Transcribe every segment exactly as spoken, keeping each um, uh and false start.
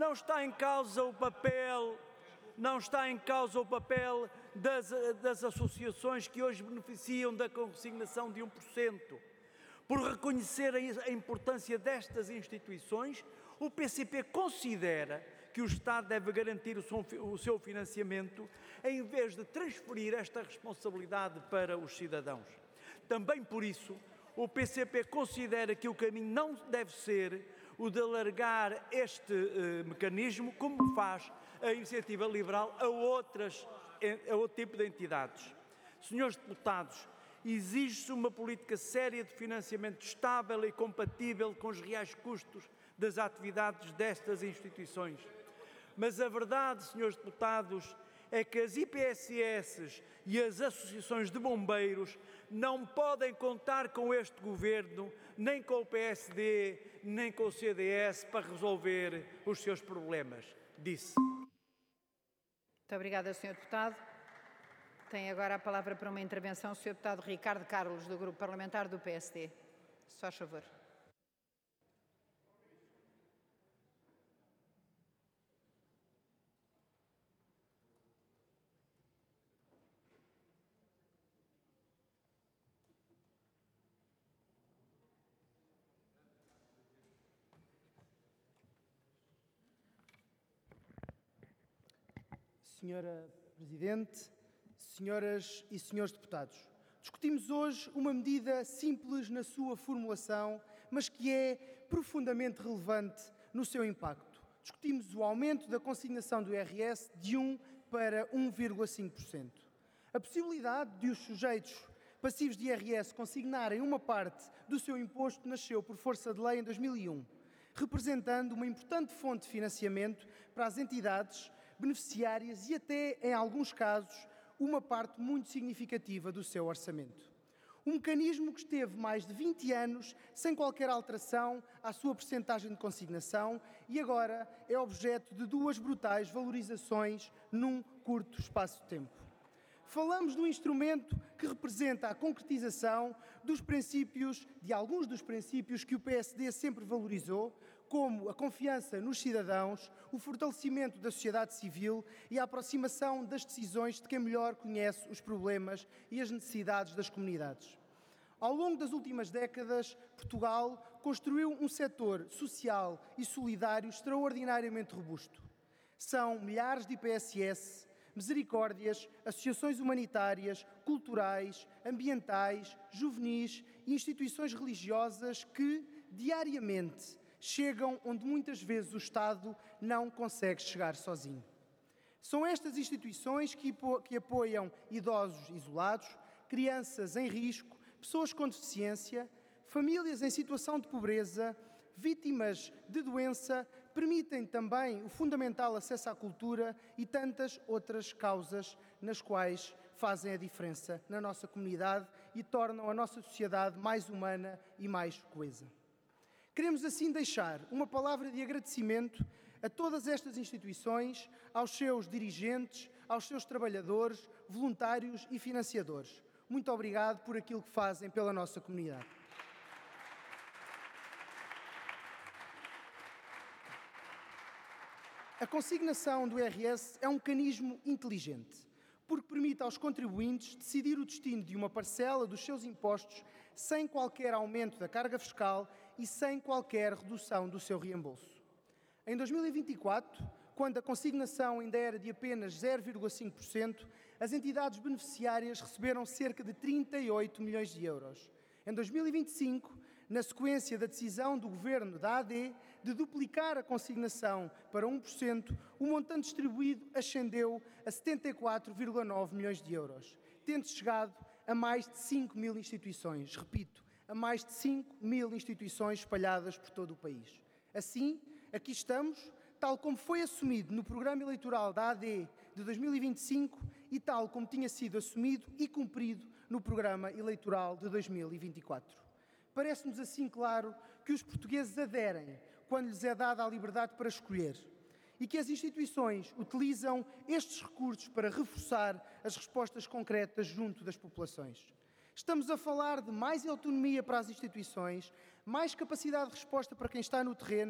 não está em causa o papel, não está em causa o papel das, das associações que hoje beneficiam da consignação de um por cento. Por reconhecer a importância destas instituições, o P C P considera que o Estado deve garantir o seu financiamento em vez de transferir esta responsabilidade para os cidadãos. Também por isso, o P C P considera que o caminho não deve ser o de alargar este eh, mecanismo, como faz a Iniciativa Liberal, a, outras, a outro tipo de entidades. Senhores deputados, exige-se uma política séria de financiamento estável e compatível com os reais custos das atividades destas instituições. Mas a verdade, senhores deputados, é que as I P S S e as associações de bombeiros não podem contar com este Governo, nem com o P S D, nem com o C D S para resolver os seus problemas. Disse. Muito obrigada, senhor Deputado. Tem agora a palavra para uma intervenção o senhor Deputado Ricardo Carlos, do Grupo Parlamentar do P S D. Se faz favor. Senhora Presidente, senhoras e senhores deputados, discutimos hoje uma medida simples na sua formulação, mas que é profundamente relevante no seu impacto. Discutimos o aumento da consignação do I R S de um para um vírgula cinco por cento. A possibilidade de os sujeitos passivos de I R S consignarem uma parte do seu imposto nasceu por força de lei em dois mil e um, representando uma importante fonte de financiamento para as entidades beneficiárias e até, em alguns casos, uma parte muito significativa do seu orçamento. Um mecanismo que esteve mais de vinte anos sem qualquer alteração à sua percentagem de consignação e agora é objeto de duas brutais valorizações num curto espaço de tempo. Falamos de um instrumento que representa a concretização dos princípios, de alguns dos princípios que o P S D sempre valorizou, como a confiança nos cidadãos, o fortalecimento da sociedade civil e a aproximação das decisões de quem melhor conhece os problemas e as necessidades das comunidades. Ao longo das últimas décadas, Portugal construiu um setor social e solidário extraordinariamente robusto. São milhares de I P S S, misericórdias, associações humanitárias, culturais, ambientais, juvenis e instituições religiosas que, diariamente, chegam onde muitas vezes o Estado não consegue chegar sozinho. São estas instituições que, que apoiam idosos isolados, crianças em risco, pessoas com deficiência, famílias em situação de pobreza, vítimas de doença, permitem também o fundamental acesso à cultura e tantas outras causas nas quais fazem a diferença na nossa comunidade e tornam a nossa sociedade mais humana e mais coesa. Queremos assim deixar uma palavra de agradecimento a todas estas instituições, aos seus dirigentes, aos seus trabalhadores, voluntários e financiadores. Muito obrigado por aquilo que fazem pela nossa comunidade. A consignação do I R S é um mecanismo inteligente, porque permite aos contribuintes decidir o destino de uma parcela dos seus impostos sem qualquer aumento da carga fiscal e sem qualquer redução do seu reembolso. Em dois mil e vinte e quatro, quando a consignação ainda era de apenas zero vírgula cinco por cento, as entidades beneficiárias receberam cerca de trinta e oito milhões de euros. Em dois mil e vinte e cinco, na sequência da decisão do Governo da A D de duplicar a consignação para um por cento, o montante distribuído ascendeu a setenta e quatro vírgula nove milhões de euros, tendo chegado a mais de cinco mil instituições. Repito, a mais de cinco mil instituições espalhadas por todo o país. Assim, aqui estamos, tal como foi assumido no programa eleitoral da A D de dois mil e vinte e cinco e tal como tinha sido assumido e cumprido no programa eleitoral de dois mil e vinte e quatro. Parece-nos assim claro que os portugueses aderem quando lhes é dada a liberdade para escolher e que as instituições utilizam estes recursos para reforçar as respostas concretas junto das populações. Estamos a falar de mais autonomia para as instituições, mais capacidade de resposta para quem está no terreno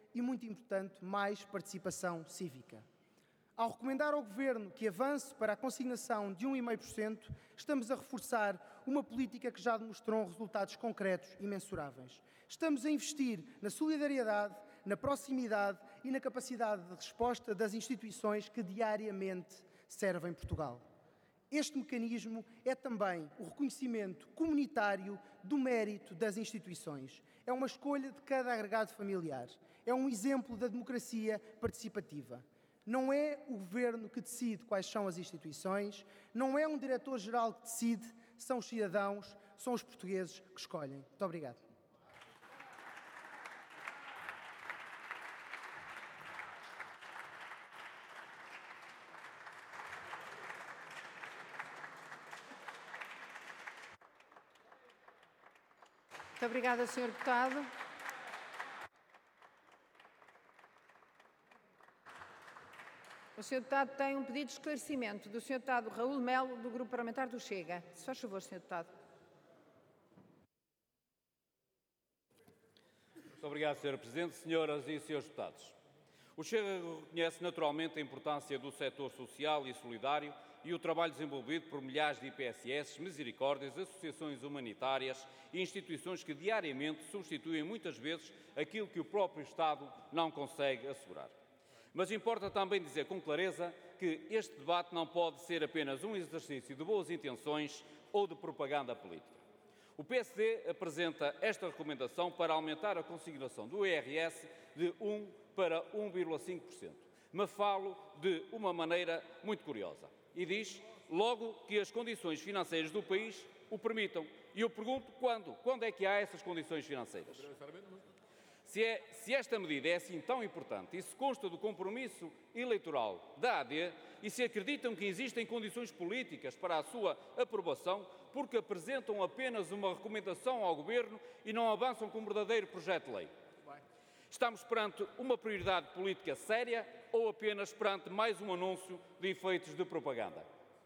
e, muito importante, mais participação cívica. Ao recomendar ao Governo que avance para a consignação de um vírgula cinco por cento, estamos a reforçar uma política que já demonstrou resultados concretos e mensuráveis. Estamos a investir na solidariedade, na proximidade e na capacidade de resposta das instituições que diariamente servem Portugal. Este mecanismo é também o reconhecimento comunitário do mérito das instituições. É uma escolha de cada agregado familiar. É um exemplo da democracia participativa. Não é o Governo que decide quais são as instituições, não é um Diretor-Geral que decide, são os cidadãos, são os portugueses que escolhem. Muito obrigado. Muito obrigada, senhor Deputado. O senhor Deputado tem um pedido de esclarecimento do senhor Deputado Raul Melo, do Grupo Parlamentar do Chega. Se faz favor, senhor Deputado. Muito obrigado, senhora Presidente. Senhoras e senhores deputados. O Chega reconhece naturalmente a importância do setor social e solidário e o trabalho desenvolvido por milhares de I P S S, misericórdias, associações humanitárias e instituições que diariamente substituem muitas vezes aquilo que o próprio Estado não consegue assegurar. Mas importa também dizer com clareza que este debate não pode ser apenas um exercício de boas intenções ou de propaganda política. O P S D apresenta esta recomendação para aumentar a consignação do I R S de um para um vírgula cinco por cento, mas falo de uma maneira muito curiosa. E diz logo que as condições financeiras do país o permitam. E eu pergunto quando? Quando é que há essas condições financeiras? Se, é, se esta medida é assim tão importante e se consta do compromisso eleitoral da A D e se acreditam que existem condições políticas para a sua aprovação, porque apresentam apenas uma recomendação ao Governo e não avançam com um verdadeiro projeto de lei? Estamos perante uma prioridade política séria ou apenas perante mais um anúncio de efeitos de propaganda?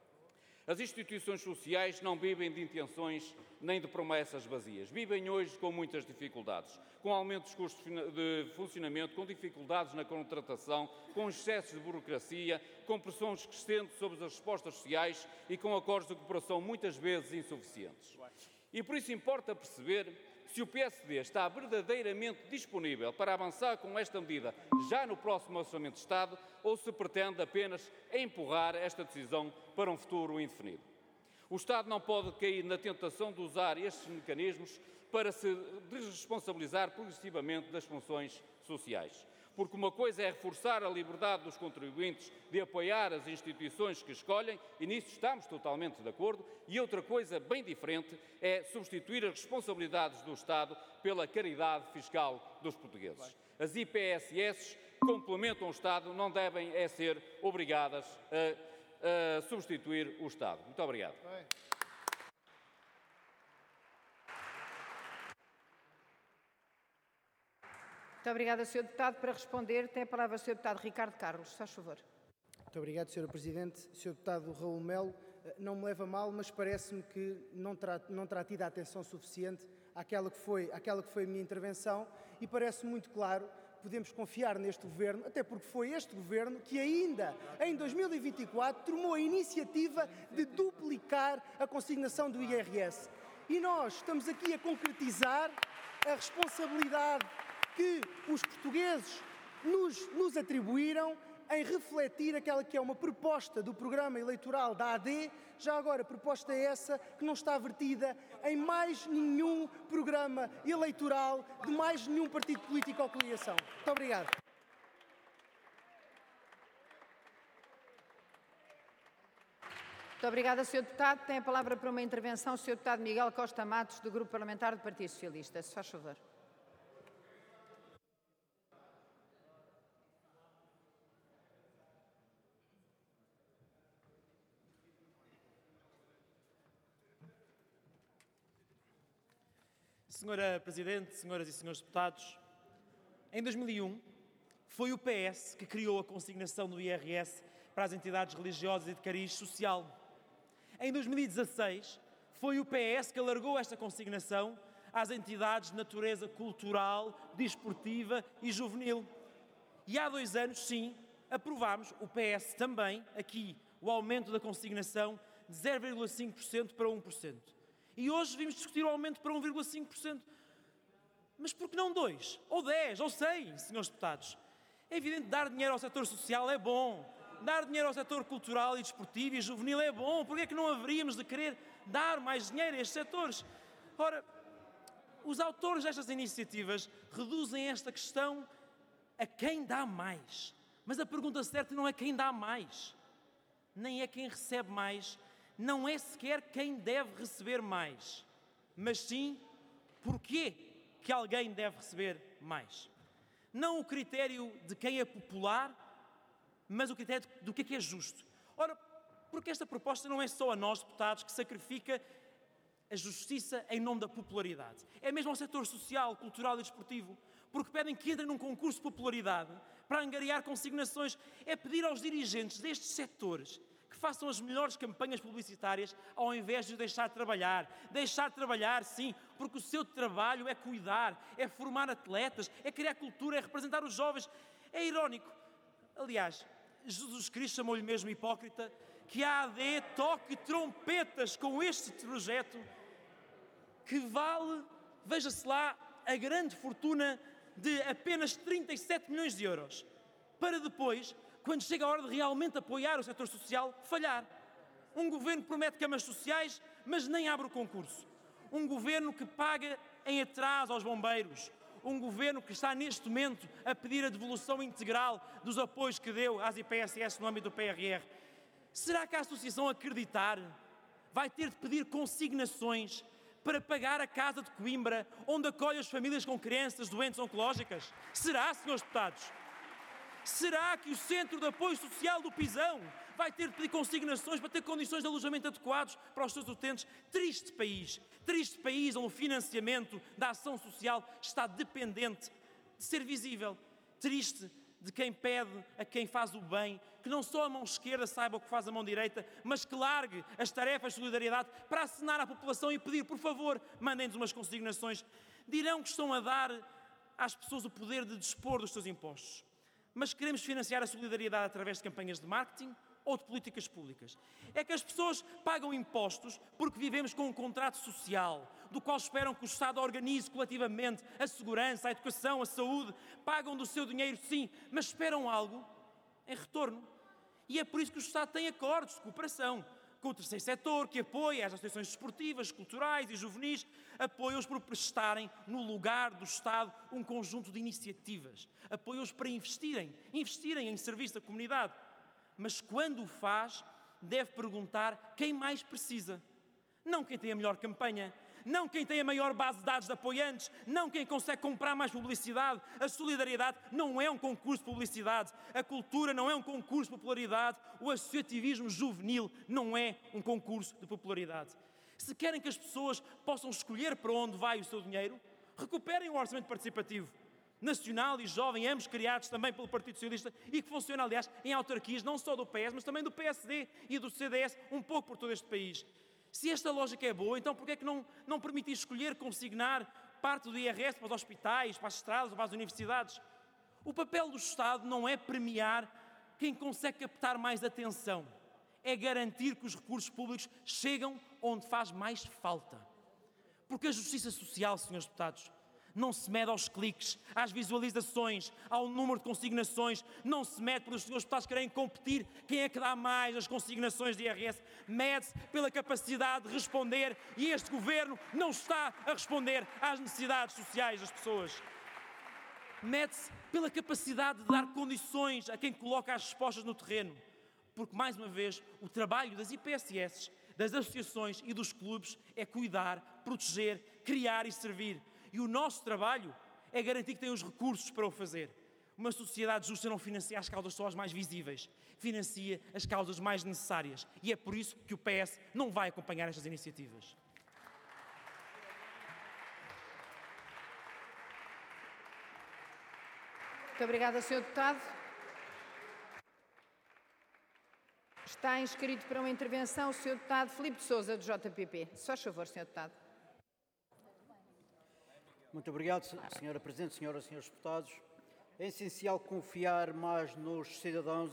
As instituições sociais não vivem de intenções nem de promessas vazias. Vivem hoje com muitas dificuldades, com aumentos de custos de funcionamento, com dificuldades na contratação, com excessos de burocracia, com pressões crescentes sobre as respostas sociais e com acordos de cooperação muitas vezes insuficientes. E por isso importa perceber se o P S D está verdadeiramente disponível para avançar com esta medida já no próximo Orçamento de Estado ou se pretende apenas empurrar esta decisão para um futuro indefinido. O Estado não pode cair na tentação de usar estes mecanismos para se desresponsabilizar progressivamente das funções sociais. Porque uma coisa é reforçar a liberdade dos contribuintes de apoiar as instituições que escolhem, e nisso estamos totalmente de acordo, e outra coisa bem diferente é substituir as responsabilidades do Estado pela caridade fiscal dos portugueses. As I P S S complementam o Estado, não devem é ser obrigadas a, a substituir o Estado. Muito obrigado. Muito obrigada, senhor Deputado. Para responder, tem a palavra o senhor Deputado Ricardo Carlos. Se faz favor. Muito obrigado, senhora Presidente. senhor Deputado Raul Melo, não me leva a mal, mas parece-me que não terá, não terá tido a atenção suficiente àquela que, foi, àquela que foi a minha intervenção e parece muito claro que podemos confiar neste Governo, até porque foi este Governo que ainda em dois mil e vinte e quatro tomou a iniciativa de duplicar a consignação do I R S. E nós estamos aqui a concretizar a responsabilidade que os portugueses nos, nos atribuíram em refletir aquela que é uma proposta do programa eleitoral da A D, já agora proposta essa que não está vertida em mais nenhum programa eleitoral de mais nenhum partido político ou coligação. Muito obrigado. Muito obrigada, senhor Deputado. Tem a palavra para uma intervenção o senhor Deputado Miguel Costa Matos, do Grupo Parlamentar do Partido Socialista. Se faz favor. Senhora Presidente, senhoras e senhores deputados, em dois mil e um foi o P S que criou a consignação do I R S para as entidades religiosas e de cariz social. Em dois mil e dezasseis foi o P S que alargou esta consignação às entidades de natureza cultural, desportiva e juvenil. E há dois anos, sim, aprovámos, o P S também, aqui, o aumento da consignação de zero vírgula cinco por cento para um por cento. E hoje vimos discutir o aumento para um vírgula cinco por cento. Mas por que não dois? Ou dez? Ou cem, senhores deputados? É evidente que dar dinheiro ao setor social é bom. Dar dinheiro ao setor cultural e desportivo e juvenil é bom. Por que é que não haveríamos de querer dar mais dinheiro a estes setores? Ora, os autores destas iniciativas reduzem esta questão a quem dá mais. Mas a pergunta certa não é quem dá mais, nem é quem recebe mais, não é sequer quem deve receber mais, mas sim porquê que alguém deve receber mais. Não o critério de quem é popular, mas o critério do que é que é justo. Ora, porque esta proposta não é só a nós, deputados, que sacrifica a justiça em nome da popularidade. É mesmo ao setor social, cultural e desportivo, porque pedem que entrem num concurso de popularidade para angariar consignações. É pedir aos dirigentes destes setores que façam as melhores campanhas publicitárias ao invés de deixar de trabalhar. Deixar de trabalhar, sim, porque o seu trabalho é cuidar, é formar atletas, é criar cultura, é representar os jovens. É irónico. Aliás, Jesus Cristo chamou-lhe mesmo hipócrita, que a A D toque trompetas com este projeto que vale, veja-se lá, a grande fortuna de apenas trinta e sete milhões de euros, para depois, quando chega a hora de realmente apoiar o setor social, falhar. Um governo que promete camas sociais, mas nem abre o concurso. Um governo que paga em atraso aos bombeiros. Um governo que está neste momento a pedir a devolução integral dos apoios que deu às I P S S no âmbito do P R R. Será que a Associação Acreditar vai ter de pedir consignações para pagar a Casa de Coimbra, onde acolhe as famílias com crianças doentes oncológicas? Será, senhores deputados? Será que o Centro de Apoio Social do Pisão vai ter de pedir consignações para ter condições de alojamento adequados para os seus utentes? Triste país, triste país onde o financiamento da ação social está dependente de ser visível. Triste de quem pede a quem faz o bem, que não só a mão esquerda saiba o que faz a mão direita, mas que largue as tarefas de solidariedade para acenar à população e pedir, por favor, mandem-nos umas consignações. Dirão que estão a dar às pessoas o poder de dispor dos seus impostos. Mas queremos financiar a solidariedade através de campanhas de marketing ou de políticas públicas? É que as pessoas pagam impostos porque vivemos com um contrato social, do qual esperam que o Estado organize coletivamente a segurança, a educação, a saúde. Pagam do seu dinheiro, sim, mas esperam algo em retorno. E é por isso que o Estado tem acordos de cooperação com o terceiro setor, que apoia as associações desportivas, culturais e juvenis, apoia-os por prestarem no lugar do Estado um conjunto de iniciativas, apoia-os para investirem, investirem em serviço da comunidade. Mas quando o faz, deve perguntar quem mais precisa. Não quem tem a melhor campanha, não quem tem a maior base de dados de apoiantes, não quem consegue comprar mais publicidade. A solidariedade não é um concurso de publicidade, a cultura não é um concurso de popularidade, o associativismo juvenil não é um concurso de popularidade. Se querem que as pessoas possam escolher para onde vai o seu dinheiro, recuperem o orçamento participativo nacional e jovem, ambos criados também pelo Partido Socialista e que funciona, aliás, em autarquias não só do P S, mas também do P S D e do C D S, um pouco por todo este país. Se esta lógica é boa, então porquê é que não, não permitir escolher consignar parte do I R S para os hospitais, para as estradas ou para as universidades? O papel do Estado não é premiar quem consegue captar mais atenção, é garantir que os recursos públicos chegam onde faz mais falta. Porque a justiça social, senhores deputados, não se mede aos cliques, às visualizações, ao número de consignações, não se mede porque os senhores deputados querem competir quem é que dá mais as consignações de I R S, mede-se pela capacidade de responder e este Governo não está a responder às necessidades sociais das pessoas. Mede-se pela capacidade de dar condições a quem coloca as respostas no terreno, porque, mais uma vez, o trabalho das I P S S, das associações e dos clubes é cuidar, proteger, criar e servir. E o nosso trabalho é garantir que têm os recursos para o fazer. Uma sociedade justa não financia as causas só as mais visíveis, financia as causas mais necessárias. E é por isso que o P S não vai acompanhar estas iniciativas. Muito obrigada, senhor Deputado. Está inscrito para uma intervenção o senhor Deputado Filipe de Sousa, do J P P. Se faz favor, senhor Deputado. Muito obrigado, senhora Presidente, senhoras e senhores deputados. É essencial confiar mais nos cidadãos